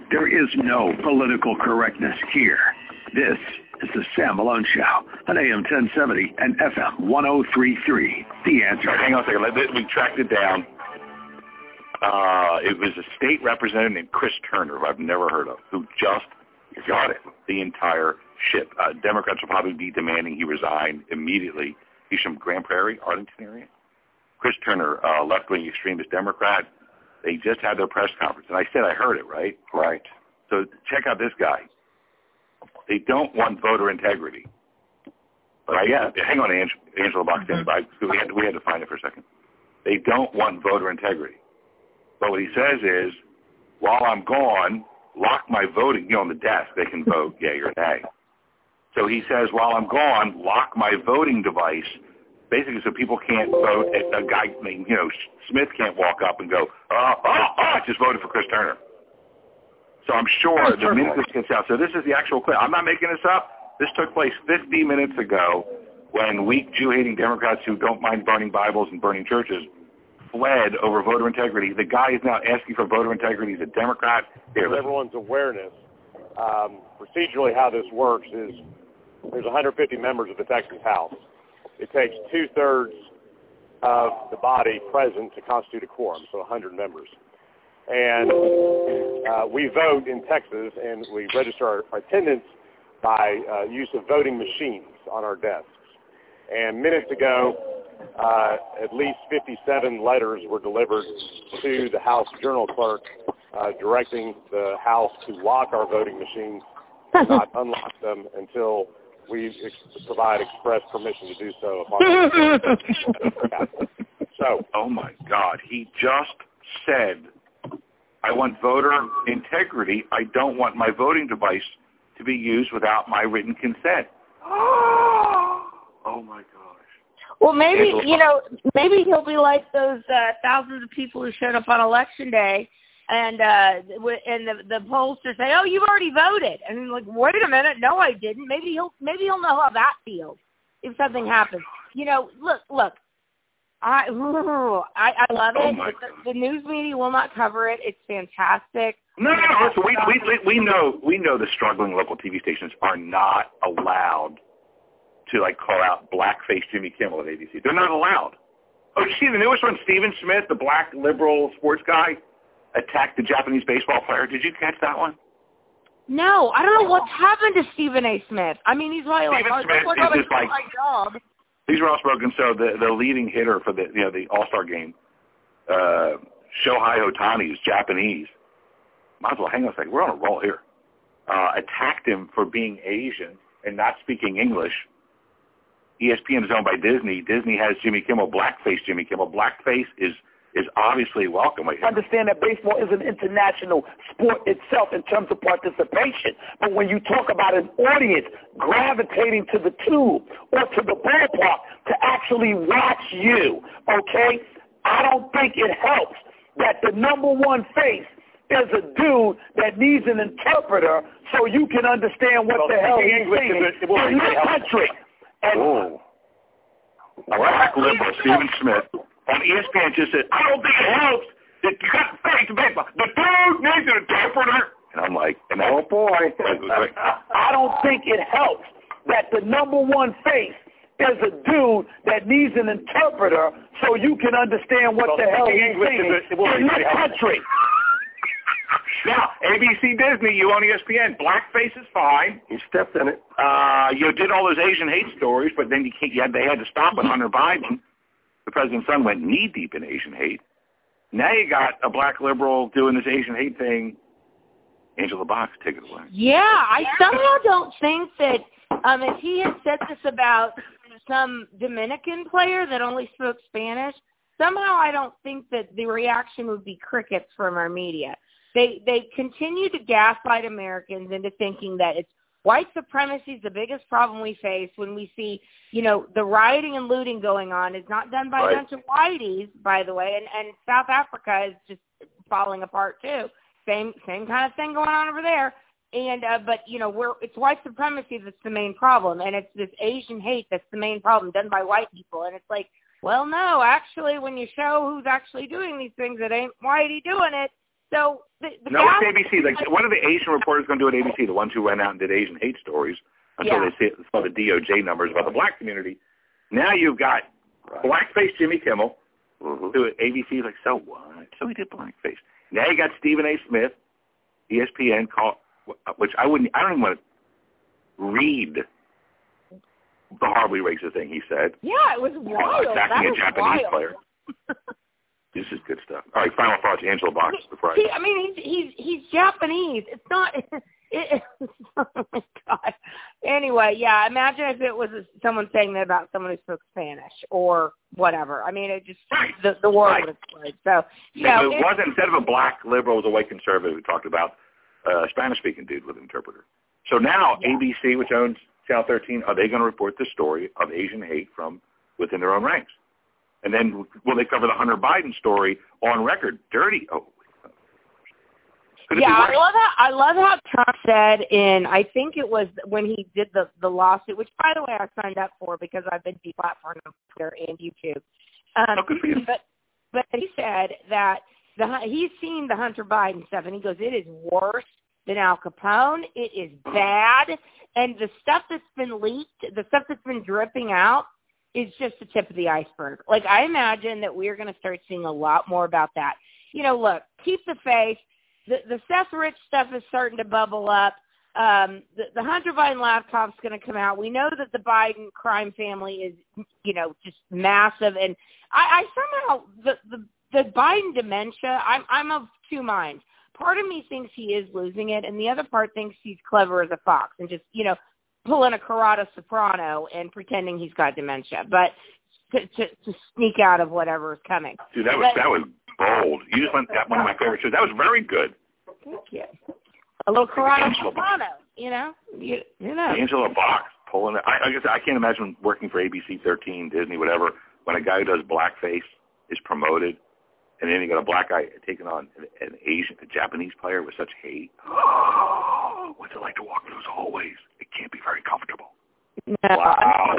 There is no political correctness here. This is the Sam Malone Show on AM 1070 and FM 1033. The Answer. Hang on a second. We tracked it down. It was a state representative named Chris Turner, who I've never heard of, who just got it, the entire ship. Democrats will probably be demanding he resign immediately. He's from Grand Prairie, Arlington area. Chris Turner, left-wing extremist Democrat. They just had their press conference, and I said I heard it, right? Right. So check out this guy. They don't want voter integrity. Right? Yeah. Hang on, Angela Box. We had to find it for a second. They don't want voter integrity. But what he says is, while I'm gone, lock my voting, on the desk. They can vote yay or nay. So he says, while I'm gone, lock my voting device, basically so people can't vote. A guy named, Smith can't walk up and go, I just voted for Chris Turner. So I'm sure the minute this gets out, so this is the actual clip. I'm not making this up. This took place 50 minutes ago when weak Jew-hating Democrats who don't mind burning Bibles and burning churches fled over voter integrity. The guy is now asking for voter integrity. He's a Democrat. For everyone's awareness, procedurally how this works is there's 150 members of the Texas House. It takes 2/3 of the body present to constitute a quorum, so 100 members. And we vote in Texas, and we register our attendance by use of voting machines on our desks. And minutes ago, at least 57 letters were delivered to the House Journal Clerk directing the House to lock our voting machines and not unlock them until we provide express permission to do so. So, oh my God, he just said, I want voter integrity. I don't want my voting device to be used without my written consent. Oh my gosh. Well, maybe, maybe he'll be like those thousands of people who showed up on Election Day and the pollsters say, "Oh, you've already voted," and I'm like, "Wait a minute, no, I didn't." Maybe he'll know how that feels if something happens. Look, I love it. The news media will not cover it. It's fantastic. No. Listen, we know the struggling local TV stations are not allowed to call out blackface Jimmy Kimmel at ABC. They're not allowed. Oh, you see the newest one, Stephen Smith, the black liberal sports guy, attacked the Japanese baseball player. Did you catch that one? No, I don't know what's happened to Stephen A. Smith. I mean, he's probably Stephen Smith is just my job. These were all spoken. So the leading hitter for the All-Star game, Shohei Ohtani, is Japanese. Might as well hang on a second. We're on a roll here. Attacked him for being Asian and not speaking English. ESPN is owned by Disney. Disney has Jimmy Kimmel, blackface Jimmy Kimmel. Blackface is obviously welcome. Understand that baseball is an international sport itself in terms of participation. But when you talk about an audience gravitating to the tube or to the ballpark to actually watch you, okay, I don't think it helps that the number one face is a dude that needs an interpreter so you can understand what the hell he's saying in this country. Black liberal Stephen Smith on ESPN just said, I don't think it helps that you got face to baseball. The dude needs an interpreter. And I'm like, oh boy. I don't think it helps that the number one face is a dude that needs an interpreter so you can understand what the hell he's saying in this country. Now, ABC Disney, you on ESPN. Blackface is fine. You stepped in it. You did all those Asian hate stories, but then they had to stop with Hunter Biden. The president's son went knee-deep in Asian hate. Now you got a black liberal doing this Asian hate thing. Angela Box, take it away. Yeah, I somehow don't think that if he had said this about some Dominican player that only spoke Spanish, somehow I don't think that the reaction would be crickets from our media. They continue to gaslight Americans into thinking that it's white supremacy is the biggest problem we face when we see, the rioting and looting going on is not done by a bunch of whiteys, by the way, and South Africa is just falling apart too. Same kind of thing going on over there. And but it's white supremacy that's the main problem, and it's this Asian hate that's the main problem done by white people. And it's like, well, no, actually, when you show who's actually doing these things, it ain't whitey doing it. So the no, what's ABC? Like, what are the Asian reporters going to do at ABC? The ones who went out and did Asian hate stories until they saw the DOJ numbers about the black community. Now you've got blackface Jimmy Kimmel, who at ABC is like, so what? So he did blackface. Now you got Stephen A. Smith, ESPN, which I don't even want to read the horribly racist thing he said. Yeah, it was wild. Attacking a Japanese player. This is good stuff. All right, final thoughts, Angela Box. Before I mean, he's Japanese. It's not. Oh my God. Anyway, yeah. Imagine if it was someone saying that about someone who spoke Spanish or whatever. I mean, it just the world would explode. So it wasn't, instead of a black liberal, it was a white conservative who talked about a Spanish-speaking dude with an interpreter. So now ABC, which owns Channel 13, are they going to report the story of Asian hate from within their own ranks? And then will they cover the Hunter Biden story on record? Dirty. Oh. I love how Trump said I think it was when he did the lawsuit, which, by the way, I signed up for because I've been deplatformed on Twitter and YouTube. Good for you. But he said that he's seen the Hunter Biden stuff, and he goes, it is worse than Al Capone. It is bad. And the stuff that's been leaked, the stuff that's been dripping out, is just the tip of the iceberg. Like, I imagine that we're going to start seeing a lot more about that. You know, look, keep the faith. The Seth Rich stuff is starting to bubble up. The Hunter Biden laptop's going to come out. We know that the Biden crime family is, you know, just massive. And I somehow, the Biden dementia, I'm of two minds. Part of me thinks he is losing it, and the other part thinks he's clever as a fox and just, you know, pulling a Corrado Soprano and pretending he's got dementia, but to sneak out of whatever is coming. Dude, that was bold. You just went at one of my favorite shows. That was very good. Thank you. A little Corrado Soprano, you know. You know. Angela Box pulling it. I guess I can't imagine working for ABC 13, Disney, whatever, when a guy who does blackface is promoted, and then you got a black guy taking on a Japanese player with such hate. Oh, what's it like to walk in those hallways? It can't be very comfortable. No. Wow.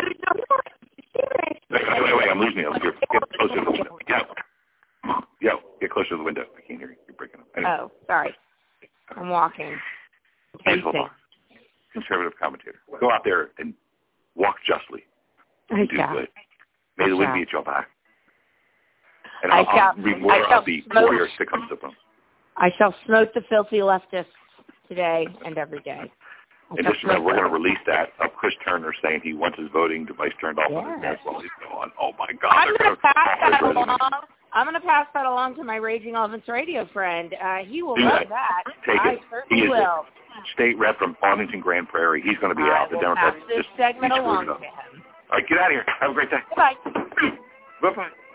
Wait, I'm losing you. Get closer to the window. Yo, get closer to the window. I can't hear you. You're breaking up. Anyway. Oh, sorry. I'm walking. Angela Box, conservative commentator. Go out there and walk justly. I do shall. good. May the wind be at your back. And I'll read more of the warriors that comes to them. I shall smote the filthy leftists today and every day. And just remember, we're going to release that of Chris Turner saying he wants his voting device turned off on his desk while he's gone. Oh, my God. I'm going to pass that along to my Raging Elephants radio friend. He will love that. I certainly will. State rep from Farmington Grand Prairie. He's going to be out. The Democrats pass this segment along to him. All right, get out of here. Have a great day. Bye. Bye-bye.